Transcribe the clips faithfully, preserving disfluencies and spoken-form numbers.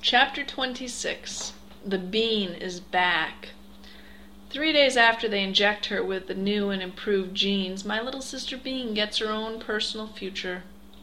Chapter twenty-six. The Bean is Back. Three days after they inject her with the new and improved genes, my little sister Bean gets her own personal future.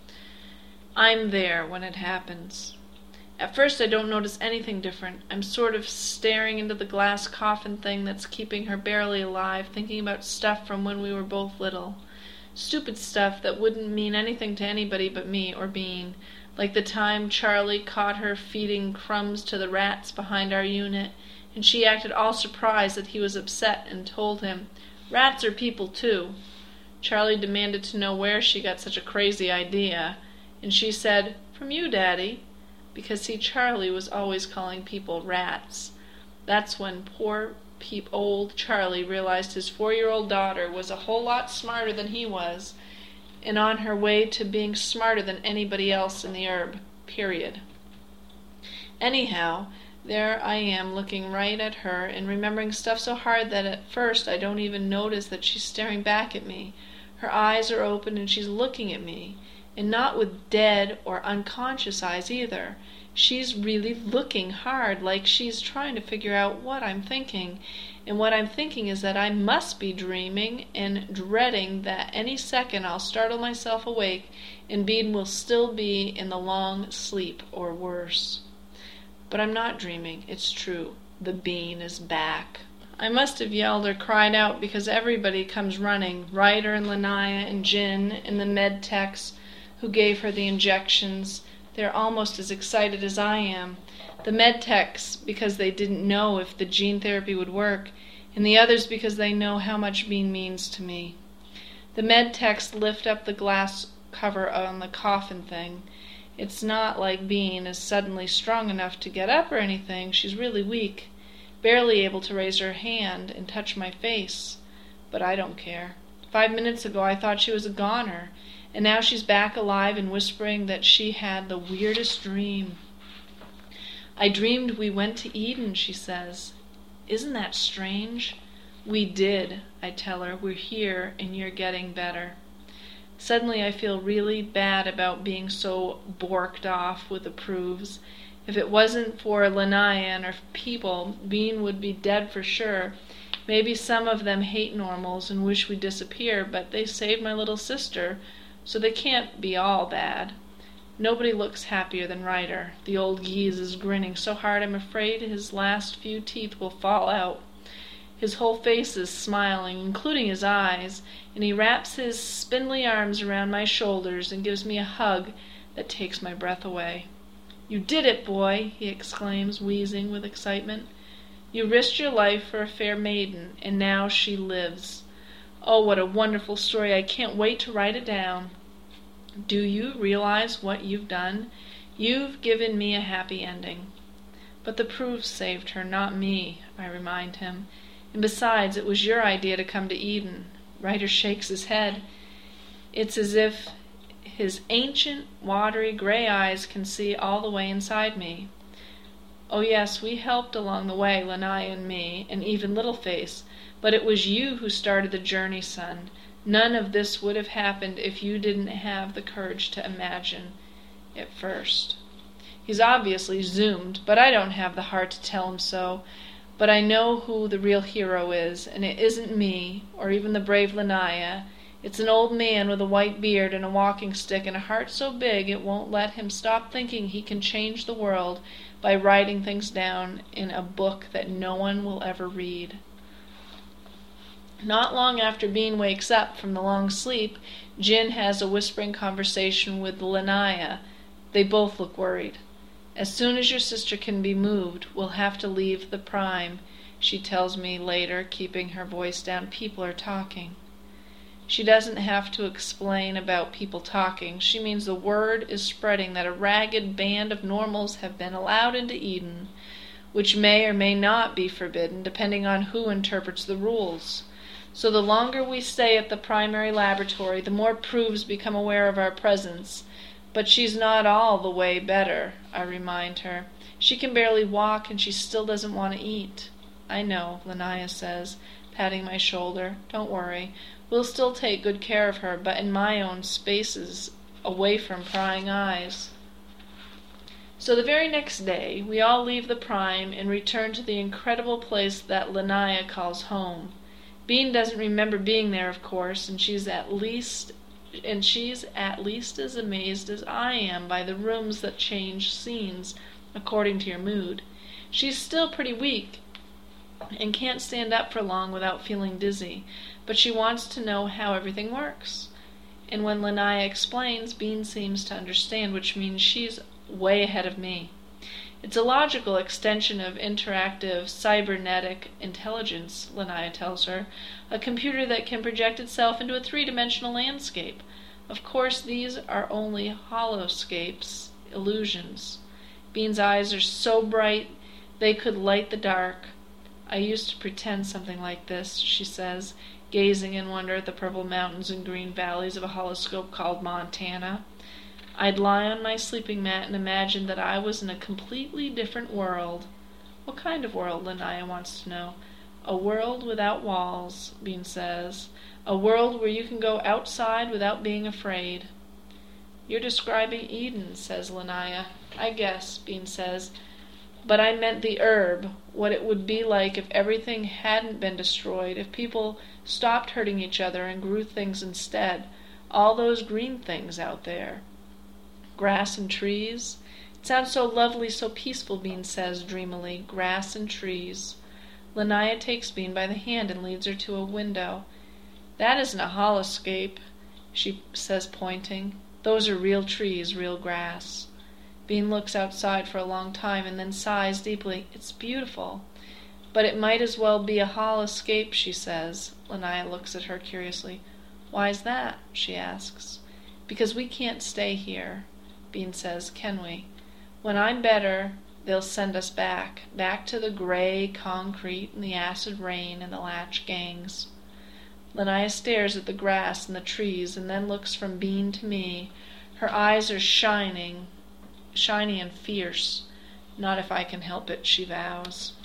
I'm there when it happens. At first I don't notice anything different. I'm sort of staring into the glass coffin thing that's keeping her barely alive, thinking about stuff from when we were both little. Stupid stuff that wouldn't mean anything to anybody but me or Bean. Like the time Charlie caught her feeding crumbs to the rats behind our unit, and she acted all surprised that he was upset and told him, "Rats are people too." Charlie demanded to know where she got such a crazy idea, and she said, "From you, Daddy," because see, Charlie was always calling people rats. That's when poor peep old Charlie realized his four-year-old daughter was a whole lot smarter than he was, and on her way to being smarter than anybody else in the herb, period. Anyhow, there I am looking right at her and remembering stuff so hard that at first I don't even notice that she's staring back at me. Her eyes are open and she's looking at me, and not with dead or unconscious eyes either. She's really looking hard, like she's trying to figure out what I'm thinking. And what I'm thinking is that I must be dreaming and dreading that any second I'll startle myself awake and Bean will still be in the long sleep or worse. But I'm not dreaming, it's true. The Bean is back. I must have yelled or cried out because everybody comes running, Ryder and Lanaya and Jin and the med techs who gave her the injections. They're almost as excited as I am. The med techs because they didn't know if the gene therapy would work, and the others because they know how much Bean means to me. The med techs lift up the glass cover on the coffin thing. It's not like Bean is suddenly strong enough to get up or anything. She's really weak, barely able to raise her hand and touch my face. But I don't care. Five minutes ago I thought she was a goner, and now she's back alive and whispering that she had the weirdest dream. "I dreamed we went to Eden," she says. "Isn't that strange?" "We did," I tell her. "We're here and you're getting better." Suddenly I feel really bad about being so borked off with approves. If it wasn't for Lanaya and her people, Bean would be dead for sure. Maybe some of them hate normals and wish we'd disappear, but they saved my little sister, so they can't be all bad. Nobody looks happier than Ryder. The old geese is grinning so hard I'm afraid his last few teeth will fall out. His whole face is smiling, including his eyes, and he wraps his spindly arms around my shoulders and gives me a hug that takes my breath away. "You did it, boy!" he exclaims, wheezing with excitement. "You risked your life for a fair maiden, and now she lives. Oh, what a wonderful story. I can't wait to write it down. Do you realize what you've done? You've given me a happy ending." "But the proofs saved her, not me," I remind him. "And besides, it was your idea to come to Eden." Ryder shakes his head. It's as if his ancient, watery, gray eyes can see all the way inside me. "Oh yes, we helped along the way, Lanaya and me, and even Littleface. But it was you who started the journey, son. None of this would have happened if you didn't have the courage to imagine it first." He's obviously zoomed, but I don't have the heart to tell him so. But I know who the real hero is, and it isn't me, or even the brave Lanaya. It's an old man with a white beard and a walking stick and a heart so big it won't let him stop thinking he can change the world by writing things down in a book that no one will ever read. Not long after Bean wakes up from the long sleep, Jin has a whispering conversation with Lanaya. They both look worried. "As soon as your sister can be moved, we'll have to leave the Prime," she tells me later, keeping her voice down. "People are talking." She doesn't have to explain about people talking. She means the word is spreading that a ragged band of normals have been allowed into Eden, which may or may not be forbidden, depending on who interprets the rules. So the longer we stay at the primary laboratory, the more proofs become aware of our presence. But she's not all the way better, I remind her. She can barely walk and she still doesn't want to eat. "I know," Lanaya says, patting my shoulder. "Don't worry. We'll still take good care of her, but in my own spaces, away from prying eyes." So the very next day, we all leave the Prime and return to the incredible place that Lanaya calls home. Bean doesn't remember being there, of course, and she's at least and she's at least as amazed as I am by the rooms that change scenes according to your mood. She's still pretty weak and can't stand up for long without feeling dizzy, but she wants to know how everything works. And when Lanaya explains, Bean seems to understand, which means she's way ahead of me. It's a logical extension of interactive cybernetic intelligence, Lanaya tells her, a computer that can project itself into a three-dimensional landscape. Of course, these are only holoscapes, illusions. Bean's eyes are so bright they could light the dark. I used to pretend something like this, she says, gazing in wonder at the purple mountains and green valleys of a holoscope called Montana. I'd lie on my sleeping mat and imagine that I was in a completely different world. What kind of world, Lanaya wants to know. A world without walls, Bean says. A world where you can go outside without being afraid. You're describing Eden, says Lanaya. I guess, Bean says. But I meant the herb, what it would be like if everything hadn't been destroyed, if people stopped hurting each other and grew things instead. All those green things out there. Grass and trees. It sounds so lovely, so peaceful, Bean says dreamily. Grass and trees. Lanaya takes Bean by the hand and leads her to a window. That isn't a holoscape, she says, pointing. Those are real trees, real grass. Bean looks outside for a long time and then sighs deeply. It's beautiful. But it might as well be a holoscape, she says. Lanaya looks at her curiously. Why's that? She asks. Because we can't stay here, Bean says, can we? When I'm better, they'll send us back, back to the gray concrete and the acid rain and the latch gangs. Lanaya stares at the grass and the trees and then looks from Bean to me. Her eyes are shining, shiny and fierce. Not if I can help it, she vows.